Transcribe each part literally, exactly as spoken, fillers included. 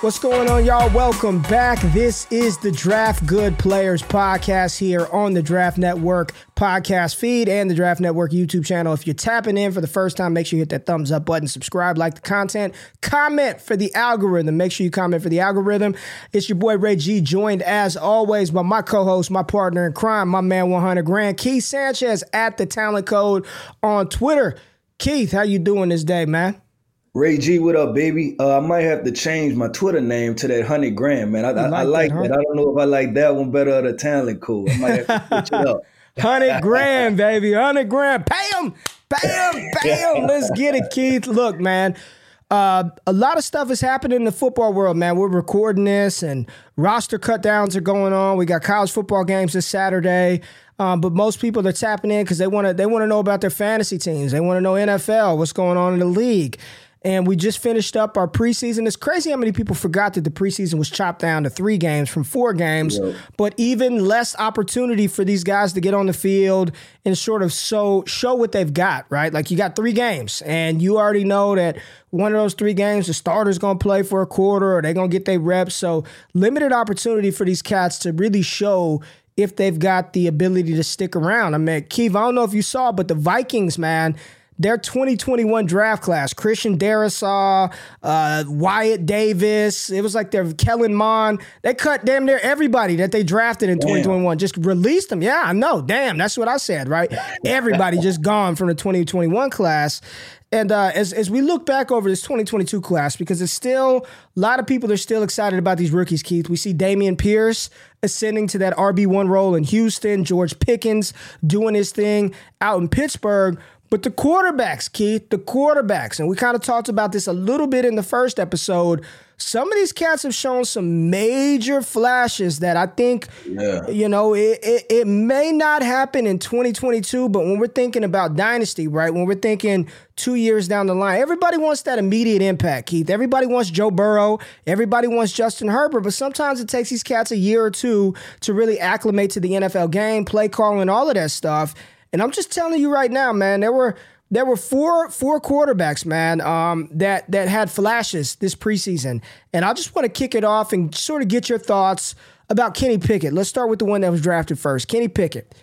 What's going on, y'all? Welcome back. This is the Draft Good Players podcast here on the Draft Network podcast feed and the Draft Network YouTube channel. If you're tapping in for the first time, make sure you hit that thumbs up button, subscribe, like the content, comment for the algorithm. Make sure you comment for the algorithm. It's your boy Ray G, joined as always by my co-host, my partner in crime, my man one hundred grand, Keith Sanchez at the Talent Code on Twitter. Keith, how you doing this day, man? Ray G, what up, baby? Uh, I might have to change my Twitter name to that Hundred Grand, man. I, I, like, I like that, huh? that. I don't know if I like that one better or the Talent Code. I might have to switch it up. Hundred grand, baby, hundred grand. Pay him, pay him, pay him. Let's get it, Keith. Look, man. Uh, a lot of stuff is happening in the football world, man. We're recording this, and roster cutdowns are going on. We got college football games this Saturday. Um, but most people are tapping in because they want to they want to know about their fantasy teams. They want to know N F L, what's going on in the league. And we just finished up our preseason. It's crazy how many people forgot that the preseason was chopped down to three games from four games, yep. But even less opportunity for these guys to get on the field and sort of so, show what they've got, right? Like you got three games, and you already know that one of those three games, the starter's going to play for a quarter or they're going to get their reps. So limited opportunity for these cats to really show if they've got the ability to stick around. I mean, Keith, I don't know if you saw, but the Vikings, man, their twenty twenty-one draft class, Christian Darrisaw, uh, Wyatt Davis, it was like their Kellen Mond. They cut damn near everybody that they drafted in damn. twenty twenty-one, just released them. Yeah, I know. Damn, that's what I said, right? Everybody just gone from the twenty twenty-one class. And uh, as as we look back over this twenty twenty-two class, because it's still, a lot of people are still excited about these rookies, Keith. We see Dameon Pierce ascending to that R B one role in Houston, George Pickens doing his thing out in Pittsburgh. But the quarterbacks, Keith, the quarterbacks, and we kind of talked about this a little bit in the first episode, some of these cats have shown some major flashes that I think, yeah. you know, it, it, it may not happen in twenty twenty-two, but when we're thinking about dynasty, right, when we're thinking two years down the line, everybody wants that immediate impact, Keith. Everybody wants Joe Burrow. Everybody wants Justin Herbert, but sometimes it takes these cats a year or two to really acclimate to the N F L game, play calling, all of that stuff. And I'm just telling you right now, man, there were there were four four quarterbacks, man, um, that that had flashes this preseason. And I just want to kick it off and sort of get your thoughts about Kenny Pickett. Let's start with the one that was drafted first, Kenny Pickett.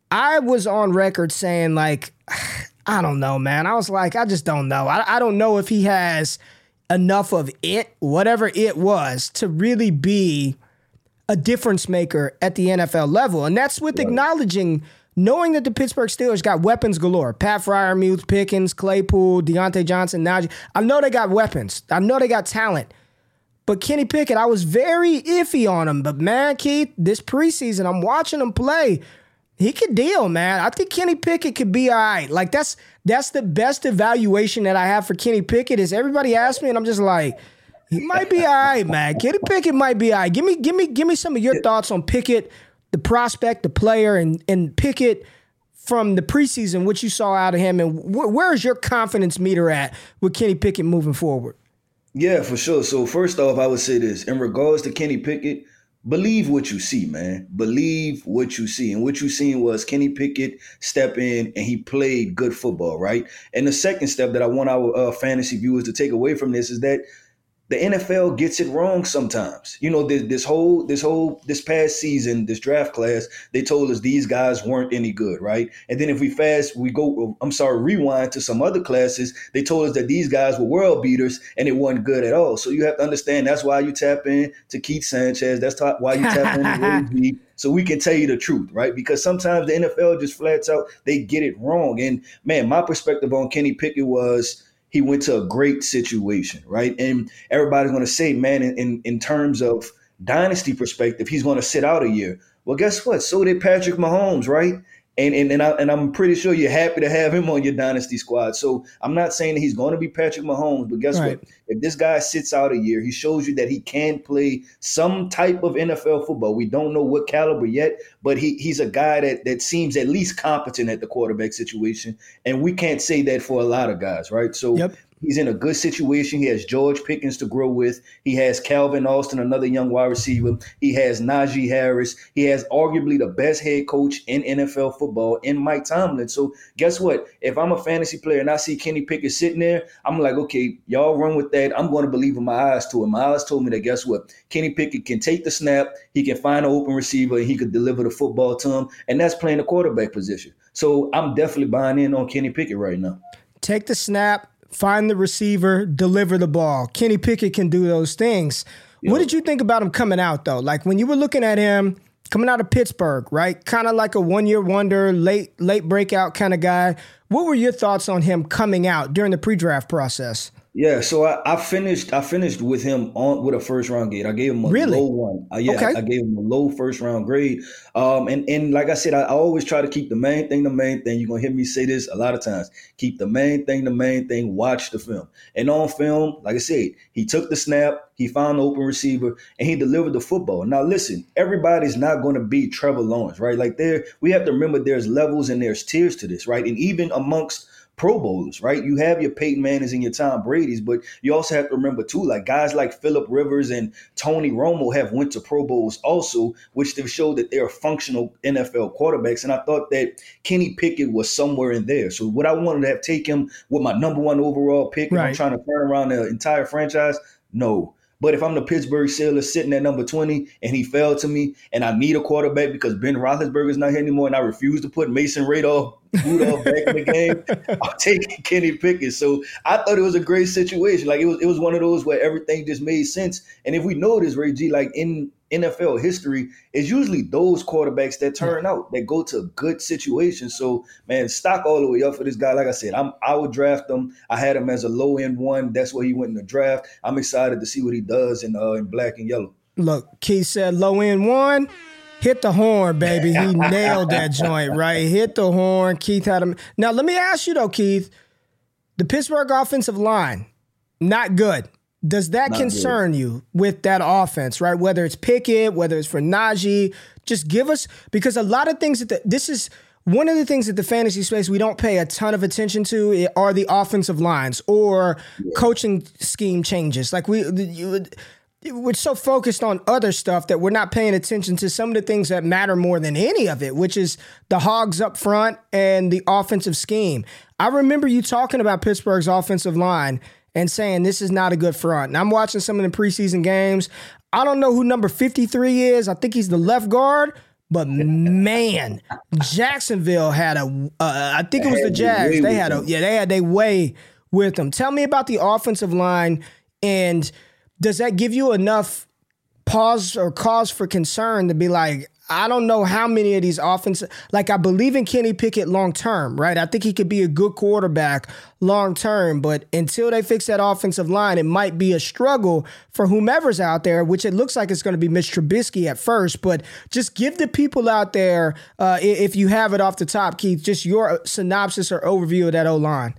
I was on record saying, like, I don't know, man. I was like, I just don't know. I, I don't know if he has enough of it, whatever it was, to really be a difference maker at the N F L level. And that's with right. acknowledging knowing that the Pittsburgh Steelers got weapons galore. Pat Freiermuth, Pickens, Claypool, Deontay Johnson, Najee. I know they got weapons. I know they got talent. But Kenny Pickett, I was very iffy on him. But, man, Keith, this preseason, I'm watching him play. He could deal, man. I think Kenny Pickett could be all right. Like, that's that's the best evaluation that I have for Kenny Pickett is everybody asks me, and I'm just like, he might be all right, man. Kenny Pickett might be all right. Give me, give me, give me some of your thoughts on Pickett, the prospect, the player, and and Pickett from the preseason, what you saw out of him, and wh- where is your confidence meter at with Kenny Pickett moving forward? Yeah, for sure. So first off, I would say this. In regards to Kenny Pickett, believe what you see, man. Believe what you see. And what you seen was Kenny Pickett step in and he played good football, right? And the second step that I want our uh, fantasy viewers to take away from this is that the N F L gets it wrong sometimes. You know, this, this whole, this whole, this past season, this draft class, they told us these guys weren't any good, right? And then if we fast, we go, I'm sorry, rewind to some other classes, they told us that these guys were world beaters and it wasn't good at all. So you have to understand that's why you tap in to Keith Sanchez. That's why you tap in to Ray G, so we can tell you the truth, right? Because sometimes the N F L just flats out, they get it wrong. And man, my perspective on Kenny Pickett was, he went to a great situation, right? And everybody's going to say, man, in, in, in terms of dynasty perspective, he's going to sit out a year. Well, guess what? So did Patrick Mahomes, right? And and and, I, and I'm pretty sure you're happy to have him on your dynasty squad. So I'm not saying that he's going to be Patrick Mahomes, but guess right. what? If this guy sits out a year, he shows you that he can play some type of N F L football. We don't know what caliber yet, but he he's a guy that that seems at least competent at the quarterback situation. And we can't say that for a lot of guys, right? So yep. He's in a good situation. He has George Pickens to grow with. He has Calvin Austin, another young wide receiver. He has Najee Harris. He has arguably the best head coach in N F L football in Mike Tomlin. So guess what? If I'm a fantasy player and I see Kenny Pickett sitting there, I'm like, okay, y'all run with that. I'm going to believe in my eyes to it. My eyes told me that guess what? Kenny Pickett can take the snap. He can find an open receiver and he could deliver the football to him. And that's playing the quarterback position. So I'm definitely buying in on Kenny Pickett right now. Take the snap. Find the receiver, deliver the ball. Kenny Pickett can do those things. Yep. What did you think about him coming out, though? Like, when you were looking at him coming out of Pittsburgh, right? Kind of like a one-year wonder, late late breakout kind of guy. What were your thoughts on him coming out during the pre-draft process? Yeah, so I, I finished I finished with him on with a first round grade. I gave him a really? low one. Uh, yeah, okay. I, I gave him a low first round grade. Um, and and like I said, I, I always try to keep the main thing the main thing. You're gonna hear me say this a lot of times. Keep the main thing the main thing. Watch the film. And on film, like I said, he took the snap, he found the open receiver, and he delivered the football. Now listen, everybody's not going to be Trevor Lawrence, right? Like there, we have to remember there's levels and there's tiers to this, right? And even amongst Pro Bowlers, right? You have your Peyton Mannings and your Tom Brady's, but you also have to remember too, like guys like Phillip Rivers and Tony Romo have went to Pro Bowls also, which they've showed that they're functional N F L quarterbacks. And I thought that Kenny Pickett was somewhere in there. So what I wanted to have take him with my number one overall pick, right. and I'm trying to turn around the entire franchise. No. But if I'm the Pittsburgh Steelers sitting at number twenty and he fell to me and I need a quarterback because Ben Roethlisberger is not here anymore and I refuse to put Mason Rudolph, Rudolph back in the game, I'm taking Kenny Pickett. So I thought it was a great situation. Like it was it was one of those where everything just made sense. And if we notice, Ray G, like in N F L history, it's usually those quarterbacks that turn out, that go to good situations. So, man, stock all the way up for this guy. Like I said, I'm, I would draft him. I had him as a low-end one. That's where he went in the draft. I'm excited to see what he does in, uh, in black and yellow. Look, Keith said low-end one. Hit the horn, baby. He nailed that joint, right? Hit the horn. Keith had him. Now, let me ask you, though, Keith. The Pittsburgh offensive line, not good. Does that Not concern good. you with that offense, right? Whether it's Pickett, whether it's for Najee, just give us, because a lot of things that the, this is one of the things that the fantasy space we don't pay a ton of attention to are the offensive lines or yeah. coaching scheme changes. Like we, you, we're so focused on other stuff that we're not paying attention to some of the things that matter more than any of it, which is the hogs up front and the offensive scheme. I remember you talking about Pittsburgh's offensive line and saying this is not a good front. And I'm watching some of the preseason games. I don't know who number fifty-three is. I think he's the left guard. But, man, Jacksonville had a uh, – I think it was the Jags. They had a – yeah, they had their way with them. Tell me about the offensive line, and does that give you enough pause or cause for concern to be like, I don't know how many of these offensive – like I believe in Kenny Pickett long-term, right? I think he could be a good quarterback long-term, but until they fix that offensive line, it might be a struggle for whomever's out there, which it looks like it's going to be Mitch Trubisky at first, but just give the people out there, uh, if you have it off the top, Keith, just your synopsis or overview of that O-line.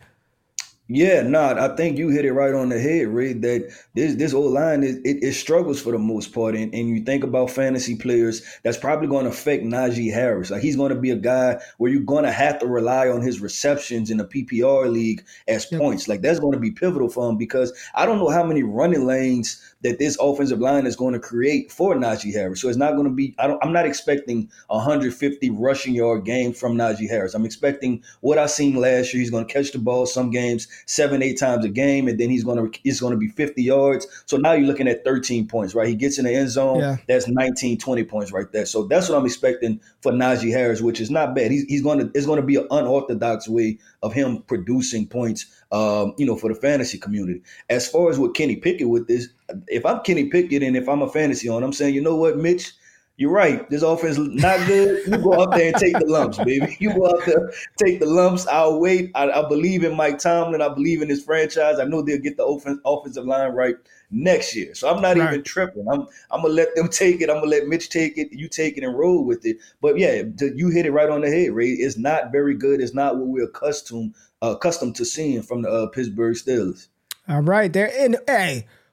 Yeah, no, nah, I think you hit it right on the head, Ray, that this this O-line, is, it, it struggles for the most part. And, and you think about fantasy players, that's probably going to affect Najee Harris. Like he's going to be a guy where you're going to have to rely on his receptions in the P P R league as yep. points. Like that's going to be pivotal for him because I don't know how many running lanes that this offensive line is going to create for Najee Harris. So it's not going to be, I don't, I'm not expecting a one hundred fifty rushing yard game from Najee Harris. I'm expecting what I seen last year. He's going to catch the ball some games seven, eight times a game, and then he's going to, it's going to be fifty yards. So now you're looking at thirteen points, right? He gets in the end zone. Yeah. That's nineteen, twenty points right there. So that's what I'm expecting for Najee Harris, which is not bad. He's, he's going to, it's going to be an unorthodox way of him producing points, um, you know, for the fantasy community. As far as what Kenny Pickett with this, if I'm Kenny Pickett and if I'm a fantasy owner, I'm saying, you know what, Mitch, you're right. This offense is not good. You go out there and take the lumps, baby. You go out there, take the lumps. I'll wait. I, I believe in Mike Tomlin. I believe in his franchise. I know they'll get the offense, offensive line right next year. So I'm not right. even tripping. I'm I'm gonna let them take it. I'm gonna let Mitch take it. You take it and roll with it. But yeah, you hit it right on the head, Ray. It's not very good. It's not what we're accustomed uh, accustomed to seeing from the uh, Pittsburgh Steelers. All right, there. And hey,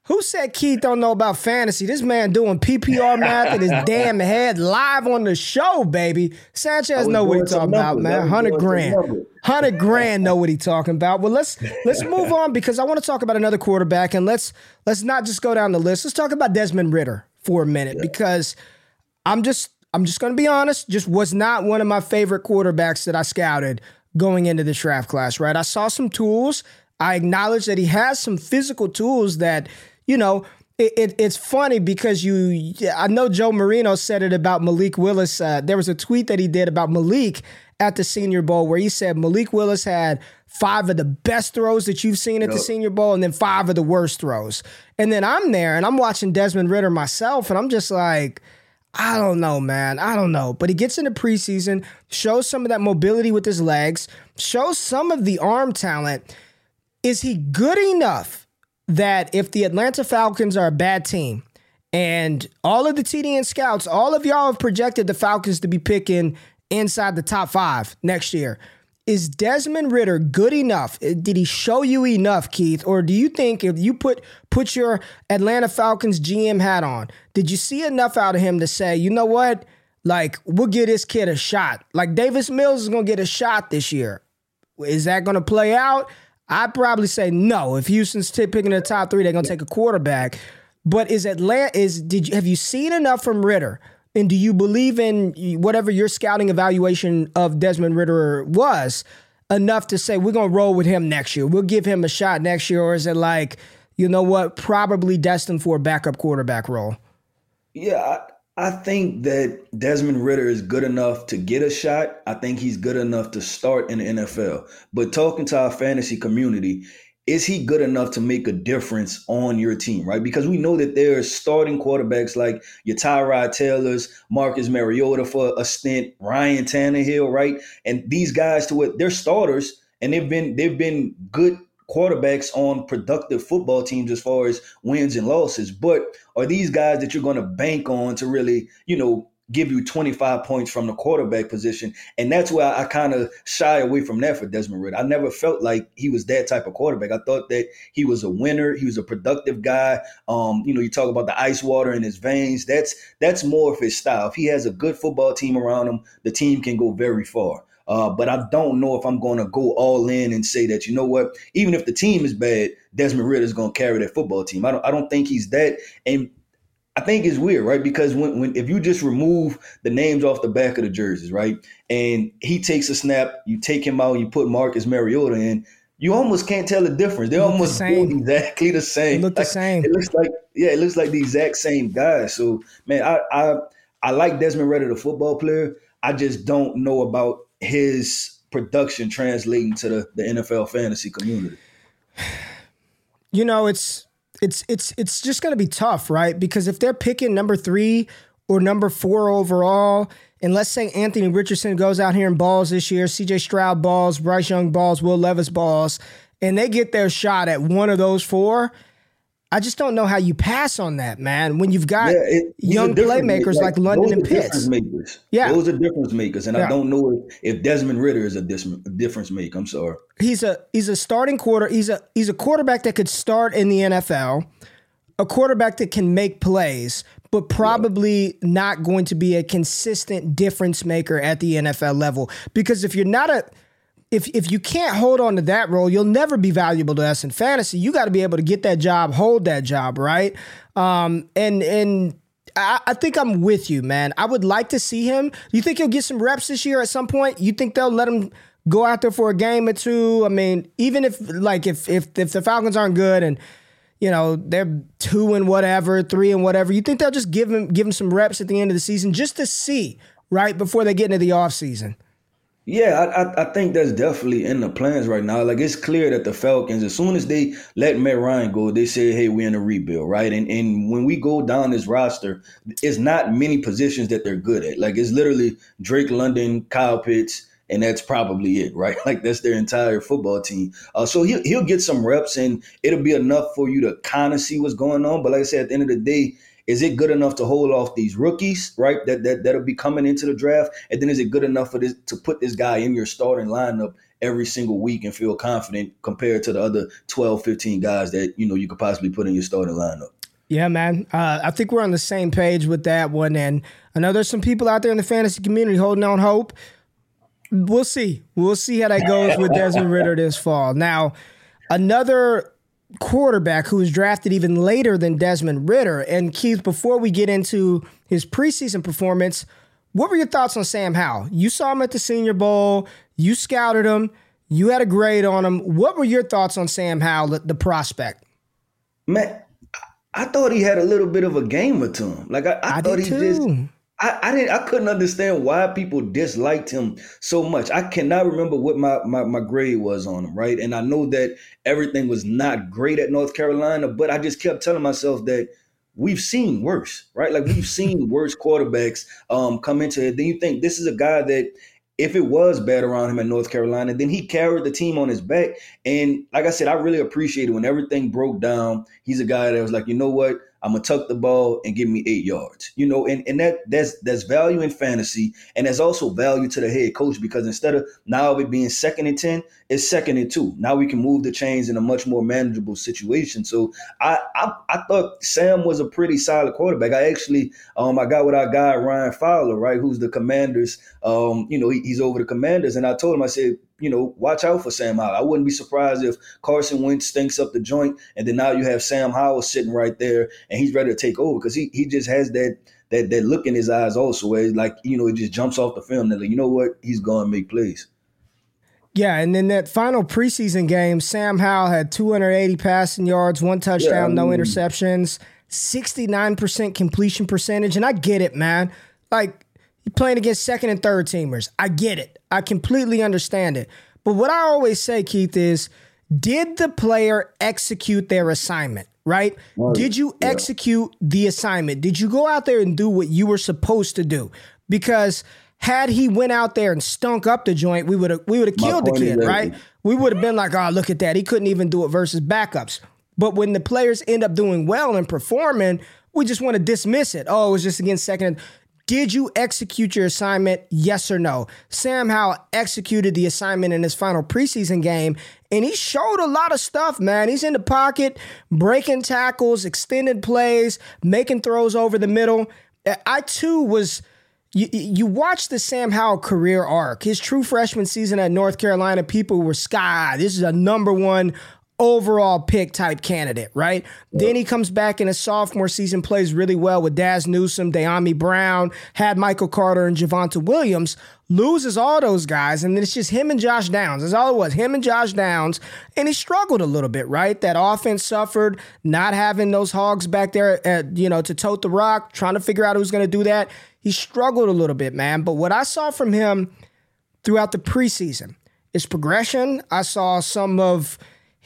Who said Keith don't know about fantasy? This man doing P P R math in his damn head live on the show, baby. Sanchez know what he's talking about, man. Hundred grand, hundred grand know what he's talking about. Well, let's let's move on because I want to talk about another quarterback, and let's let's not just go down the list. Let's talk about Desmond Ridder for a minute yeah. because I'm just I'm just going to be honest. Just was not one of my favorite quarterbacks that I scouted going into the draft class. Right, I saw some tools. I acknowledge that he has some physical tools that. You know, it, it, it's funny because you, I know Joe Marino said it about Malik Willis. Uh, there was a tweet that he did about Malik at the Senior Bowl where he said Malik Willis had five of the best throws that you've seen at yep. the Senior Bowl and then five of the worst throws. And then I'm there and I'm watching Desmond Ridder myself and I'm just like, I don't know, man. I don't know. But he gets into preseason, shows some of that mobility with his legs, shows some of the arm talent. Is he good enough that if the Atlanta Falcons are a bad team and all of the T D N scouts, all of y'all have projected the Falcons to be picking inside the top five next year, is Desmond Ridder good enough? Did he show you enough, Keith? Or do you think if you put put your Atlanta Falcons G M hat on, did you see enough out of him to say, you know what, like we'll give this kid a shot? Like Davis Mills is going to get a shot this year. Is that going to play out? I'd probably say no. If Houston's t- picking the top three, they're gonna take a quarterback. But is Atlanta? Is did you have you seen enough from Ridder? And do you believe in whatever your scouting evaluation of Desmond Ridder was enough to say we're gonna roll with him next year? We'll give him a shot next year, or is it like you know what, probably destined for a backup quarterback role? Yeah. I- I think that Desmond Ridder is good enough to get a shot. I think he's good enough to start in the N F L. But talking to our fantasy community, is he good enough to make a difference on your team, right? Because we know that there are starting quarterbacks like your Tyrod Taylors, Marcus Mariota for a stint, Ryan Tannehill, right? And these guys, to what they're starters, and they've been they've been good quarterbacks on productive football teams as far as wins and losses. But are these guys that you're going to bank on to really, you know, give you twenty-five points from the quarterback position? And that's why I, I kind of shy away from that for Desmond Ridder. I never felt like he was that type of quarterback. I thought that he was a winner. He was a productive guy. Um, you know, you talk about the ice water in his veins. That's that's more of his style. If he has a good football team around him, the team can go very far. Uh, but I don't know if I'm going to go all in and say that, you know what, even if the team is bad, Desmond Ridder is going to carry that football team. I don't I don't think he's that. And I think it's weird, right? Because when, when if you just remove the names off the back of the jerseys, right, and he takes a snap, you take him out, you put Marcus Mariota in, you almost can't tell the difference. They're almost the exactly the same. They look the like, same. It looks like, yeah, it looks like the exact same guys. So, man, I I, I like Desmond Ridder, the football player. I just don't know about his production translating to the, the N F L fantasy community. You know, it's it's it's it's just going to be tough, right? Because if they're picking number three or number four overall, and let's say Anthony Richardson goes out here and balls this year, C J Stroud balls, Bryce Young balls, Will Levis balls, and they get their shot at one of those four, I just don't know how you pass on that, man. When you've got yeah, it, young playmakers like, like London and Pitts. Makers. Yeah. Those are difference makers. And yeah. I don't know if, if Desmond Ridder is a dis- difference maker. I'm sorry. He's a he's a starting quarter. He's a he's a quarterback that could start in the N F L, a quarterback that can make plays, but probably yeah. not going to be a consistent difference maker at the N F L level. Because if you're not a If if you can't hold on to that role, you'll never be valuable to us in fantasy. You got to be able to get that job, hold that job, right? Um, and and I, I think I'm with you, man. I would like to see him. You think he'll get some reps this year at some point? You think they'll let him go out there for a game or two? I mean, even if like if if if the Falcons aren't good and you know they're two and whatever, three and whatever, you think they'll just give him give him some reps at the end of the season just to see, right, before they get into the offseason? Yeah, I, I think that's definitely in the plans right now. Like, it's clear that the Falcons, as soon as they let Matt Ryan go, they say, hey, we're in a rebuild, right? And and when we go down this roster, it's not many positions that they're good at. Like, it's literally Drake London, Kyle Pitts, and that's probably it, right? Like, that's their entire football team. Uh, so he'll, he'll get some reps, and it'll be enough for you to kind of see what's going on. But like I said, at the end of the day, is it good enough to hold off these rookies, right, that, that, that'll be coming into the draft? And then is it good enough for this to put this guy in your starting lineup every single week and feel confident compared to the other twelve, fifteen guys that, you know, you could possibly put in your starting lineup. Yeah, man. Uh, I think we're on the same page with that one. And I know there's some people out there in the fantasy community holding on hope. We'll see. We'll see how that goes with Desmond Ridder this fall. Now, another quarterback who was drafted even later than Desmond Ridder. And Keith, before we get into his preseason performance, what were your thoughts on Sam Howell? You saw him at the Senior Bowl. You scouted him. You had a grade on him. What were your thoughts on Sam Howell, the, the prospect? Man, I thought he had a little bit of a gamer to him. Like I, I, I thought he too. just I, I didn't I couldn't understand why people disliked him so much. I cannot remember what my, my my grade was on him, right? And I know that everything was not great at North Carolina, but I just kept telling myself that we've seen worse, right? Like we've seen worse quarterbacks um, come into it. Then you think this is a guy that if it was bad around him at North Carolina, then he carried the team on his back. And like I said, I really appreciated when everything broke down. He's a guy that was like, you know what? I'm gonna tuck the ball and give me eight yards. You know, and, and that that's that's value in fantasy, and there's also value to the head coach because instead of now it being second and ten, it's second and two. Now we can move the chains in a much more manageable situation. So I I, I thought Sam was a pretty solid quarterback. I actually um I got with our guy Ryan Fowler, right, who's the Commanders. Um, you know, he, he's over the Commanders, and I told him, I said, you know, watch out for Sam Howell. I wouldn't be surprised if Carson Wentz stinks up the joint, and then now you have Sam Howell sitting right there, and he's ready to take over because he he just has that that that look in his eyes also, where it's like, you know, it just jumps off the film. That like, you know what, he's going to make plays. Yeah, and in that final preseason game, Sam Howell had two hundred eighty passing yards, one touchdown, yeah, I mean, no interceptions, sixty-nine percent completion percentage, and I get it, man. Like, you're playing against second and third teamers. I get it. I completely understand it. But what I always say, Keith, is did the player execute their assignment, right? right. Did you yeah. execute the assignment? Did you go out there and do what you were supposed to do? Because had he went out there and stunk up the joint, we would have we would have killed the kid, right? We would have been like, oh, look at that. He couldn't even do it versus backups. But when the players end up doing well and performing, we just want to dismiss it. Oh, it was just against second. Did you execute your assignment? Yes or no? Sam Howell executed the assignment in his final preseason game, and he showed a lot of stuff, man. He's in the pocket, breaking tackles, extended plays, making throws over the middle. I, too, was... You, you watch the Sam Howell career arc. His true freshman season at North Carolina, people were sky. This is a number one overall pick type candidate, right? Yeah. Then he comes back in his sophomore season, plays really well with Daz Newsome, De'Ami Brown, had Michael Carter and Javonte Williams, loses all those guys, and then it's just him and Josh Downs. That's all it was, him and Josh Downs, and he struggled a little bit, right? That offense suffered, not having those hogs back there, at, you know, to tote the rock, trying to figure out who's going to do that. He struggled a little bit, man. But what I saw from him throughout the preseason is progression. I saw some of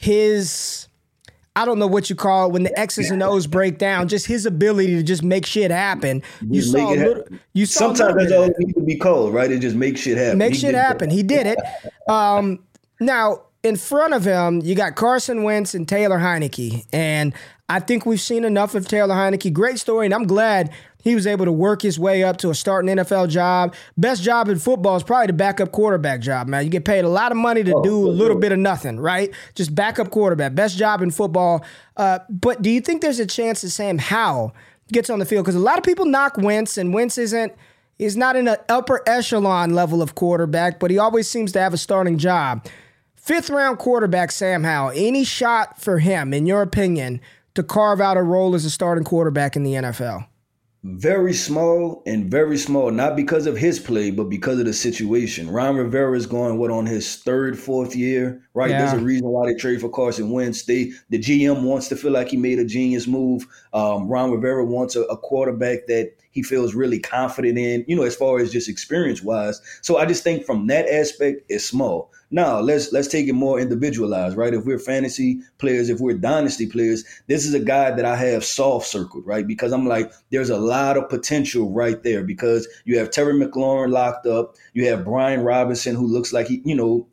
his, I don't know what you call it, when the X's and O's break down, just his ability to just make shit happen. You just saw a little, you saw sometimes that's all it needs to be called, right? It just makes shit happen. Make shit happen. That. He did it. Um, now, in front of him, you got Carson Wentz and Taylor Heinicke. And I think we've seen enough of Taylor Heinicke. Great story, and I'm glad he was able to work his way up to a starting N F L job. Best job in football is probably the backup quarterback job, man. You get paid a lot of money to oh, do a little sure. bit of nothing, right? Just backup quarterback. Best job in football. Uh, but do you think there's a chance that Sam Howell gets on the field? Because a lot of people knock Wentz, and Wentz isn't, he's not in an upper echelon level of quarterback, but he always seems to have a starting job. Fifth round quarterback Sam Howell, any shot for him, in your opinion, to carve out a role as a starting quarterback in the N F L? Very small and very small, not because of his play, but because of the situation. Ron Rivera is going, what, on his third, fourth year, right? Yeah. There's a reason why they trade for Carson Wentz. They, the G M wants to feel like he made a genius move. Um, Ron Rivera wants a, a quarterback that he feels really confident in, you know, as far as just experience-wise. So I just think from that aspect, it's small. Now, let's let's take it more individualized, right? If we're fantasy players, if we're dynasty players, this is a guy that I have soft circled, right? Because I'm like, there's a lot of potential right there because you have Terry McLaurin locked up. You have Brian Robinson, who looks like he, you know,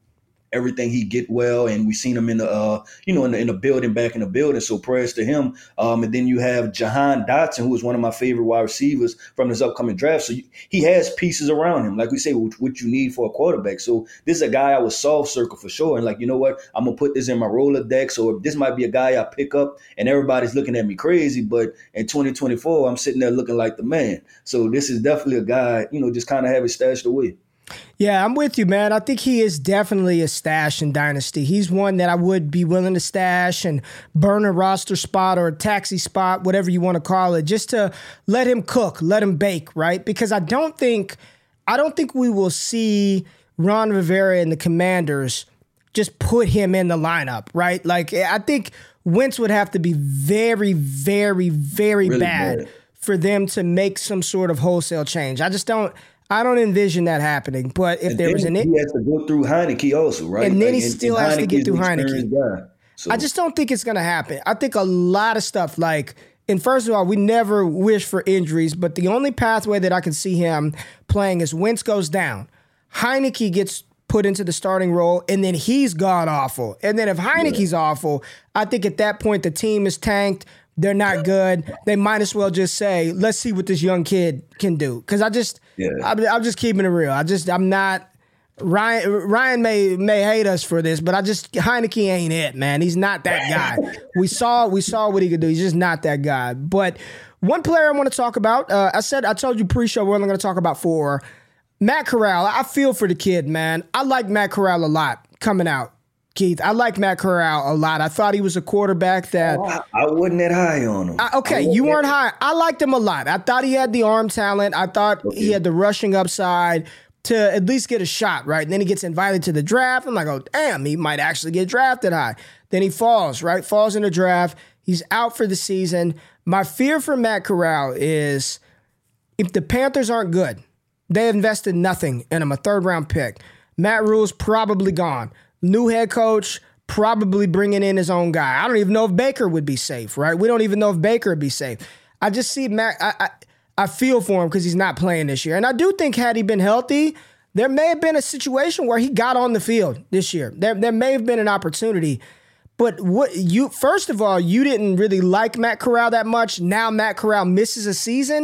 everything he get well, and we seen him in the uh, you know in the, in the building back in the building. So prayers to him. Um, and then you have Jahan Dotson, who is one of my favorite wide receivers from this upcoming draft. So you, he has pieces around him, like we say, which, what you need for a quarterback. So this is a guy I would soft circle for sure. And like, you know what, I'm gonna put this in my Rolodex. Or this might be a guy I pick up, and everybody's looking at me crazy, but in twenty twenty-four, I'm sitting there looking like the man. So this is definitely a guy, you know, just kind of have it stashed away. Yeah, I'm with you, man. I think he is definitely a stash in Dynasty. He's one that I would be willing to stash and burn a roster spot or a taxi spot, whatever you want to call it, just to let him cook, let him bake, right? Because I don't think, I don't think we will see Ron Rivera and the Commanders just put him in the lineup, right? Like, I think Wentz would have to be very, very, very really bad, bad for them to make some sort of wholesale change. I just don't, I don't envision that happening. But if and there was an, he has to go through Heineke also, right? And then like, he still and, and has to get through Heineke. Guy, so. I just don't think it's going to happen. I think a lot of stuff like, and first of all, we never wish for injuries, but the only pathway that I can see him playing is Wentz goes down, Heineke gets put into the starting role, and then he's god awful. And then if Heineke's yeah. awful, I think at that point the team is tanked. They're not good. They might as well just say, let's see what this young kid can do. Because I just, yeah. I'm, I'm just keeping it real. I just, I'm not, Ryan Ryan may may hate us for this, but I just, Heineke ain't it, man. He's not that guy. we saw we saw what he could do. He's just not that guy. But one player I want to talk about, uh, I said, I told you pre-show we're only going to talk about four. Matt Corral. I feel for the kid, man. I like Matt Corral a lot coming out. Keith, I like Matt Corral a lot. I thought he was a quarterback that... Oh, I, I wasn't that high on him. I, okay, you weren't high. I liked him a lot. I thought he had the arm talent. I thought okay. he had the rushing upside to at least get a shot, right? And then he gets invited to the draft. I'm like, oh, damn, he might actually get drafted high. Then he falls, right? Falls in the draft. He's out for the season. My fear for Matt Corral is if the Panthers aren't good, they invested nothing in him, a third-round pick. Matt Rule's probably gone. New head coach, probably bringing in his own guy. I don't even know if Baker would be safe, right? We don't even know if Baker would be safe. I just see Matt, I, I, I feel for him because he's not playing this year. And I do think had he been healthy, there may have been a situation where he got on the field this year. There, there may have been an opportunity. But what you first of all, you didn't really like Matt Corral that much. Now Matt Corral misses a season.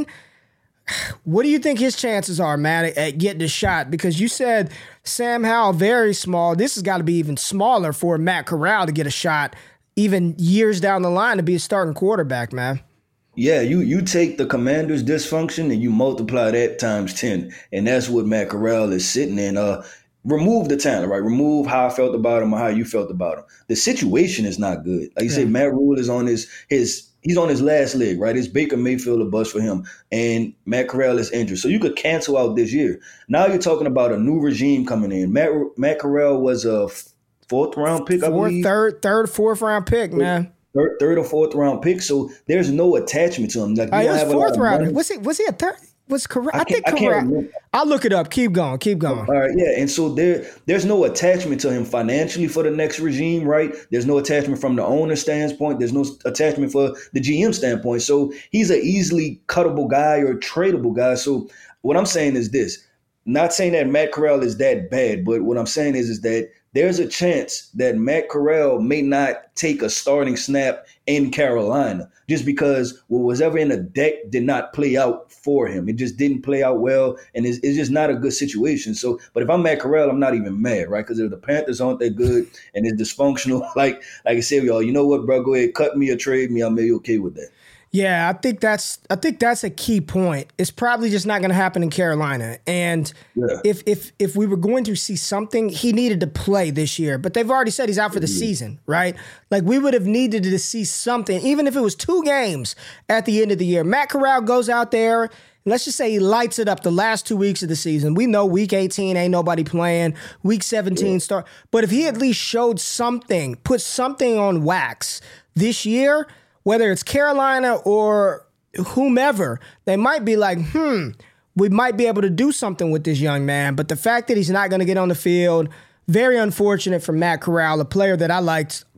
What do you think his chances are, man, at, at getting a shot? Because you said Sam Howell, very small. This has got to be even smaller for Matt Corral to get a shot even years down the line to be a starting quarterback, man. Yeah, you you take the Commanders' dysfunction and you multiply that times ten, and that's what Matt Corral is sitting in. Uh, remove the talent, right? Remove how I felt about him or how you felt about him. The situation is not good. Like you yeah. said, Matt Rule is on his his he's on his last leg, right? It's Baker Mayfield a bust for him, and Matt Corral is injured. So you could cancel out this year. Now you're talking about a new regime coming in. Matt Matt Corral was a fourth round pick, I Fourth, believe. Third, third, fourth round pick, man. Third, third or fourth round pick. So there's no attachment to him. Like you uh, don't it was have fourth a round. Was he? Was he a third? Was Corral? I, I think I Corral. I'll look it up. Keep going. Keep going. All right, yeah. And so there, there's no attachment to him financially for the next regime, right? There's no attachment from the owner standpoint. There's no attachment for the G M standpoint. So he's an easily cuttable guy or tradable guy. So what I'm saying is this: not saying that Matt Corral is that bad, but what I'm saying is is that there's a chance that Matt Corral may not take a starting snap in Carolina just because what was ever in the deck did not play out for him. It just didn't play out well, and it's, it's just not a good situation. So, but if I'm Matt Corral, I'm not even mad, right? Because if the Panthers aren't that good and it's dysfunctional, like like I said, y'all, you know what, bro? Go ahead, cut me or trade me. I'm maybe okay with that. Yeah, I think that's I think that's a key point. It's probably just not going to happen in Carolina. And yeah. if if if we were going to see something, he needed to play this year. But they've already said he's out for the mm-hmm. season, right? Like we would have needed to see something, even if it was two games at the end of the year. Matt Corral goes out there, and let's just say he lights it up the last two weeks of the season. We know week eighteen ain't nobody playing. Week seventeen yeah. start. But if he at least showed something, put something on wax this year, whether it's Carolina or whomever, they might be like, hmm, we might be able to do something with this young man. But the fact that he's not going to get on the field, very unfortunate for Matt Corral, a player that I liked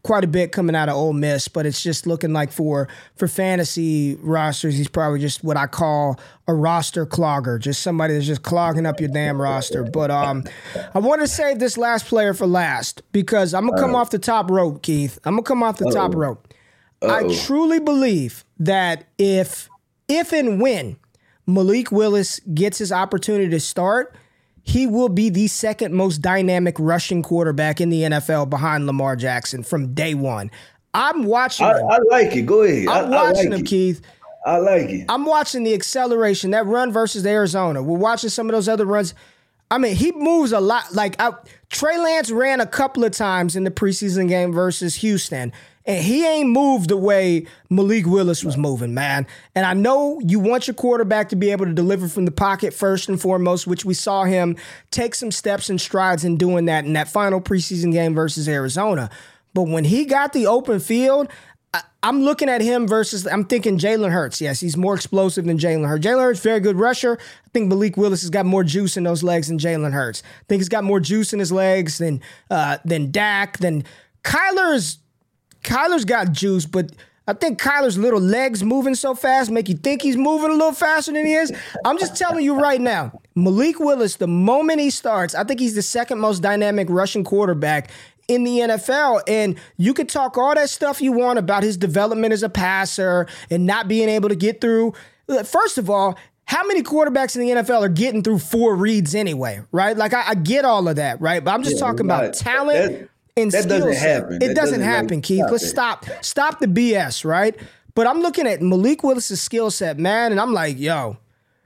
quite a bit coming out of Ole Miss, but it's just looking like for for fantasy rosters, he's probably just what I call a roster clogger, just somebody that's just clogging up your damn roster. But um, I want to save this last player for last because I'm gonna come uh, off the top rope, Keith. I'm gonna come off the uh-oh. top rope. Uh-oh. I truly believe that if if and when Malik Willis gets his opportunity to start, he will be the second most dynamic rushing quarterback in the N F L behind Lamar Jackson from day one. I'm watching I, him. I like it. Go ahead. I'm I, watching I like him, it. Keith. I like it. I'm watching the acceleration, that run versus Arizona. We're watching some of those other runs. I mean, he moves a lot. Like I, Trey Lance ran a couple of times in the preseason game versus Houston, and he ain't moved the way Malik Willis was moving, man. And I know you want your quarterback to be able to deliver from the pocket first and foremost, which we saw him take some steps and strides in doing that in that final preseason game versus Arizona. But when he got the open field, I, I'm looking at him versus, I'm thinking Jalen Hurts. Yes, he's more explosive than Jalen Hurts. Jalen Hurts, very good rusher. I think Malik Willis has got more juice in those legs than Jalen Hurts. I think he's got more juice in his legs than uh, than Dak, than Kyler's. Kyler's got juice, but I think Kyler's little legs moving so fast make you think he's moving a little faster than he is. I'm just telling you right now, Malik Willis, the moment he starts, I think he's the second most dynamic rushing quarterback in the N F L. And you could talk all that stuff you want about his development as a passer and not being able to get through. First of all, how many quarterbacks in the N F L are getting through four reads anyway, right? Like, I, I get all of that, right? But I'm just yeah, talking about right. talent. That- That doesn't happen. It that doesn't, doesn't happen, like, Keith. Stop Let's it. stop. Stop the B S, right? But I'm looking at Malik Willis' skill set, man, and I'm like, yo,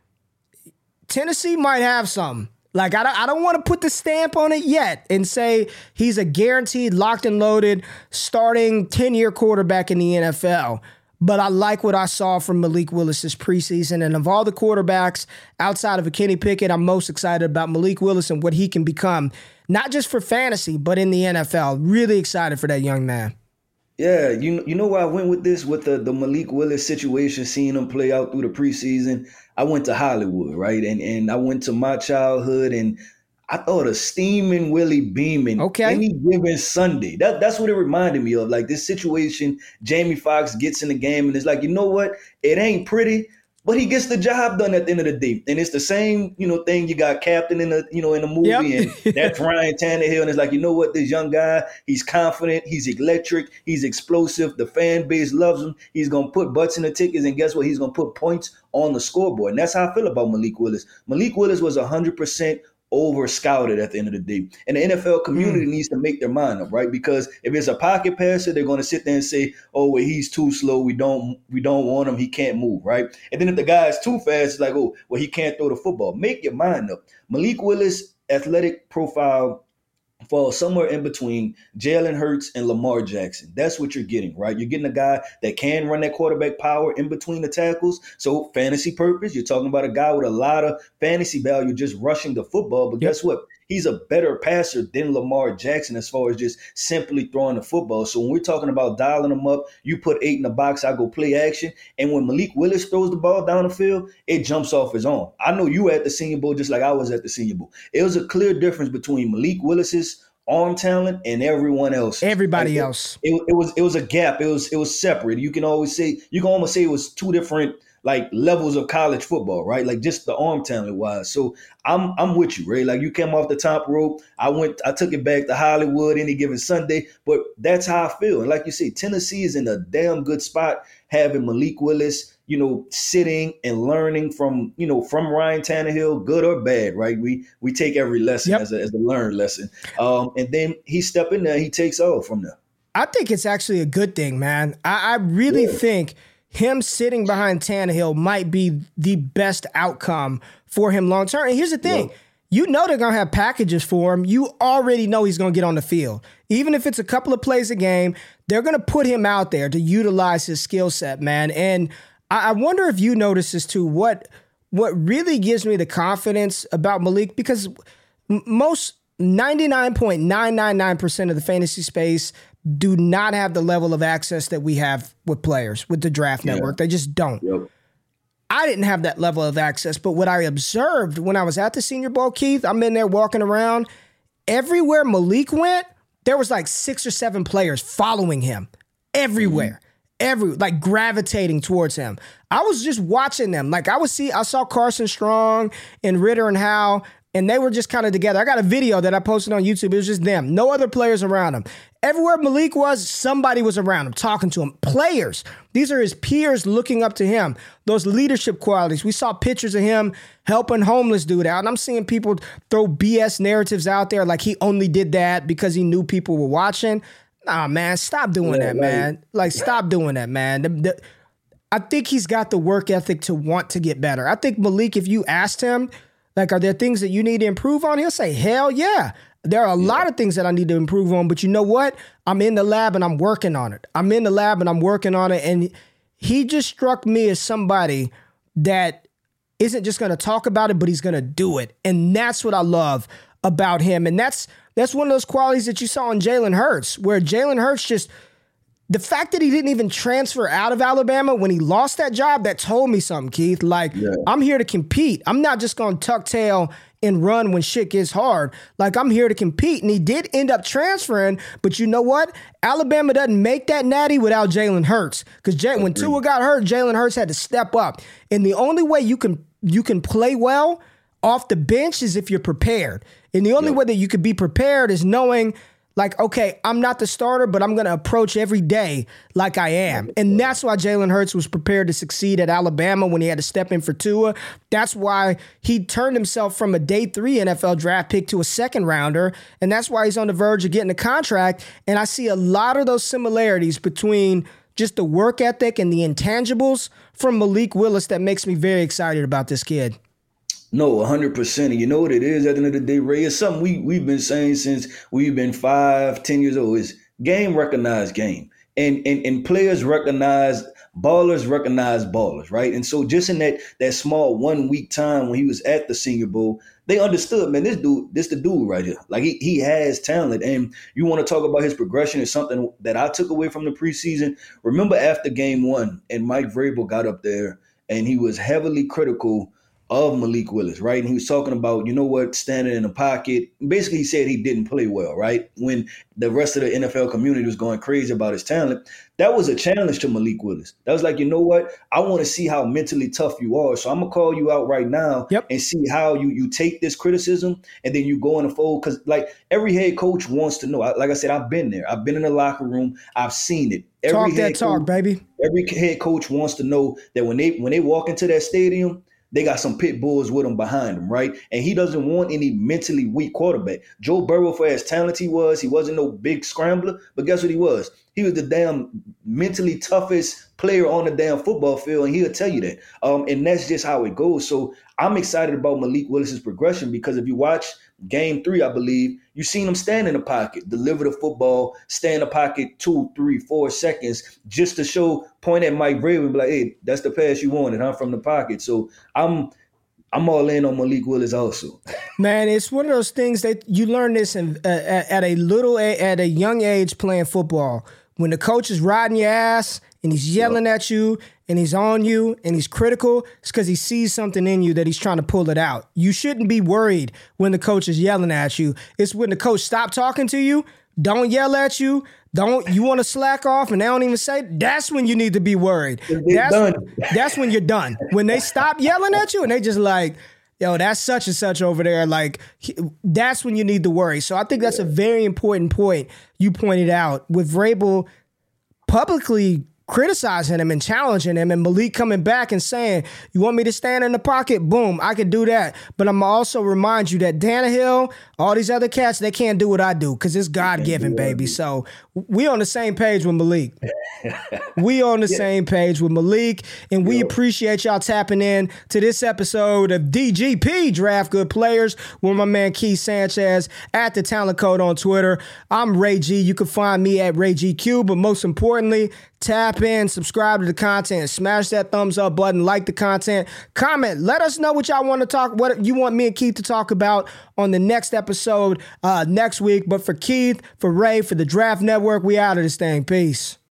Tennessee might have something. Like, I don't, I don't want to put the stamp on it yet and say he's a guaranteed, locked and loaded, starting ten-year quarterback in the N F L. But I like what I saw from Malik Willis this preseason. And of all the quarterbacks outside of a Kenny Pickett, I'm most excited about Malik Willis and what he can become, not just for fantasy, but in the N F L. Really excited for that young man. Yeah, you, you know where I went with this, with the, the Malik Willis situation, seeing him play out through the preseason? I went to Hollywood, right? And, and I went to my childhood, and I thought of Steamin' Willie Beamen okay. any given Sunday. That, that's what it reminded me of. Like this situation, Jamie Foxx gets in the game and it's like, you know what? It ain't pretty, but he gets the job done at the end of the day. And it's the same, you know, thing you got Captain in the, you know, in the movie. Yep. And that's Ryan Tannehill. And it's like, you know what? This young guy, he's confident. He's electric. He's explosive. The fan base loves him. He's going to put butts in the tickets. And guess what? He's going to put points on the scoreboard. And that's how I feel about Malik Willis. Malik Willis was one hundred percent over scouted at the end of the day. And the N F L community mm. needs to make their mind up, right? Because if it's a pocket passer, they're going to sit there and say, oh, well, he's too slow. We don't we don't want him. He can't move, right? And then if the guy is too fast, it's like, oh, well, he can't throw the football. Make your mind up. Malik Willis, athletic profile, falls somewhere in between Jalen Hurts and Lamar Jackson. That's what you're getting, right? You're getting a guy that can run that quarterback power in between the tackles. So fantasy purpose, you're talking about a guy with a lot of fantasy value just rushing the football. But yep. guess what? He's a better passer than Lamar Jackson as far as just simply throwing the football. So when we're talking about dialing him up, you put eight in the box, I go play action. And when Malik Willis throws the ball down the field, it jumps off his arm. I know you were at the Senior Bowl just like I was at the Senior Bowl. It was a clear difference between Malik Willis's arm talent and everyone else. Everybody like, else. It, it, it was it was a gap. It was it was separate. You can always say you can almost say it was two different like levels of college football, right? Like just the arm talent wise. So I'm I'm with you, Ray. Like you came off the top rope. I went, I took it back to Hollywood any given Sunday, but that's how I feel. And like you say, Tennessee is in a damn good spot having Malik Willis, you know, sitting and learning from, you know, from Ryan Tannehill, good or bad, right? We we take every lesson yep. as a as a learned lesson. Um, and then he step in there, he takes off from there. I think it's actually a good thing, man. I, I really yeah. think him sitting behind Tannehill might be the best outcome for him long term. And here's the thing. Yeah. You know they're going to have packages for him. You already know he's going to get on the field. Even if it's a couple of plays a game, they're going to put him out there to utilize his skill set, man. And I, I wonder if you notice this too. What, what really gives me the confidence about Malik, because m- most ninety-nine point nine nine nine percent of the fantasy space do not have the level of access that we have with players, with the draft yeah. network. They just don't. Yep. I didn't have that level of access, but what I observed when I was at the Senior Bowl, Keith, I'm in there walking around. Everywhere Malik went, there was like six or seven players following him everywhere. Mm-hmm. Every like gravitating towards him. I was just watching them. Like I was see, I saw Carson Strong and Ritter and Howe, and they were just kind of together. I got a video that I posted on YouTube. It was just them. No other players around him. Everywhere Malik was, somebody was around him, talking to him. Players. These are his peers looking up to him. Those leadership qualities. We saw pictures of him helping homeless dude out. And I'm seeing people throw B S narratives out there like he only did that because he knew people were watching. Nah, man, stop doing yeah, that, man. Like, like, stop doing that, man. The, the, I think he's got the work ethic to want to get better. I think Malik, if you asked him, like, are there things that you need to improve on? He'll say, hell yeah. There are a yeah. lot of things that I need to improve on, but you know what? I'm in the lab and I'm working on it. I'm in the lab and I'm working on it. And he just struck me as somebody that isn't just going to talk about it, but he's going to do it. And that's what I love about him. And that's that's one of those qualities that you saw in Jalen Hurts, where Jalen Hurts just, the fact that he didn't even transfer out of Alabama when he lost that job, that told me something, Keith. Like, yeah. I'm here to compete. I'm not just going to tuck tail and run when shit gets hard. Like, I'm here to compete. And he did end up transferring, but you know what? Alabama doesn't make that natty without Jalen Hurts. Because J- when Tua got hurt, Jalen Hurts had to step up. And the only way you can you can play well off the bench is if you're prepared. And the only yep. way that you could be prepared is knowing, like, okay, I'm not the starter, but I'm going to approach every day like I am. And that's why Jalen Hurts was prepared to succeed at Alabama when he had to step in for Tua. That's why he turned himself from a day three N F L draft pick to a second rounder. And that's why he's on the verge of getting a contract. And I see a lot of those similarities between just the work ethic and the intangibles from Malik Willis that makes me very excited about this kid. No, one hundred percent. And you know what it is at the end of the day, Ray? It's something we, we've been saying since we've been five, ten years old. Is game recognize game. And, and and players recognize, ballers recognize ballers, right? And so just in that that small one week time when he was at the Senior Bowl, they understood, man, this dude, this the dude right here. Like he, he has talent. And you want to talk about his progression is something that I took away from the preseason. Remember after game one and Mike Vrabel got up there and he was heavily critical of Malik Willis, right? And he was talking about, you know what, standing in the pocket. Basically, he said he didn't play well, right? When the rest of the N F L community was going crazy about his talent, that was a challenge to Malik Willis. That was like, you know what? I want to see how mentally tough you are. So I'm going to call you out right now yep. and see how you, you take this criticism and then you go in the fold. Because like every head coach wants to know. Like I said, I've been there. I've been in the locker room. I've seen it. Every talk that talk, coach, baby. Every head coach wants to know that when they when they walk into that stadium, they got some pit bulls with them behind them, right? And he doesn't want any mentally weak quarterback. Joe Burrow, for as talented he was, he wasn't no big scrambler, but guess what he was? He was the damn mentally toughest player on the damn football field, and he'll tell you that. Um, and that's just how it goes. So I'm excited about Malik Willis's progression because if you watch game three, I believe, you seen him stand in the pocket, deliver the football, stay in the pocket two, three, four seconds just to show, point at Mike Vrabel and be like, hey, that's the pass you wanted, huh, from the pocket. So I'm I'm all in on Malik Willis also. Man, it's one of those things that you learn this in, uh, at a little, at a young age playing football. When the coach is riding your ass and he's yelling yeah. at you and he's on you and he's critical, it's because he sees something in you that he's trying to pull it out. You shouldn't be worried when the coach is yelling at you. It's when the coach stops talking to you, don't yell at you, don't you want to slack off and they don't even say, that's when you need to be worried. That's, done. That's when you're done. When they stop yelling at you and they just like, yo, that's such and such over there. Like, that's when you need to worry. So I think that's a very important point you pointed out with Vrabel publicly criticizing him and challenging him, and Malik coming back and saying, you want me to stand in the pocket? Boom, I can do that. But I'm also remind you that Tannehill, all these other cats, they can't do what I do because it's God-given, baby. So we on the same page with Malik. we on the yeah. same page with Malik, and we Yo. appreciate y'all tapping in to this episode of D G P, Draft Good Players, with my man Keith Sanchez at The Talent Code on Twitter. I'm Ray G. You can find me at Ray G Q, but most importantly, tap in, subscribe to the content, smash that thumbs up button, like the content, comment. Let us know what y'all want to talk, what you want me and Keith to talk about on the next episode uh, next week. But for Keith, for Ray, for the Draft Network, we out of this thing. Peace.